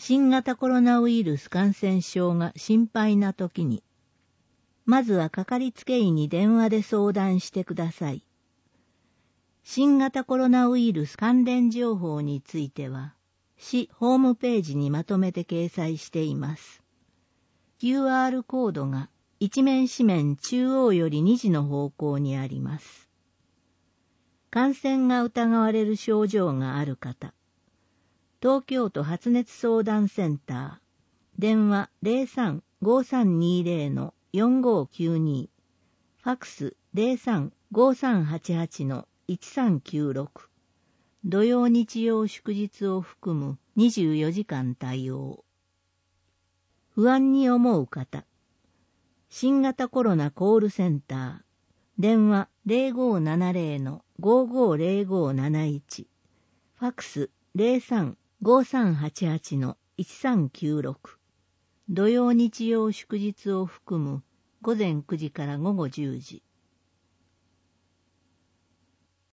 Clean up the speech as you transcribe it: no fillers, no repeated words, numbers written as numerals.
新型コロナウイルス感染症が心配な時に、まずはかかりつけ医に電話で相談してください。新型コロナウイルス関連情報については、市ホームページにまとめて掲載しています。QR コードが一面紙面中央より2時の方向にあります。感染が疑われる症状がある方、東京都発熱相談センター、電話 03-5320-4592、ファックス 03-5388-1396、土曜日曜祝日を含む24時間対応。不安に思う方、新型コロナコールセンター、電話 0570-550571、ファックス 03-5388-1396、土曜日曜祝日を含む午前9時から午後10時。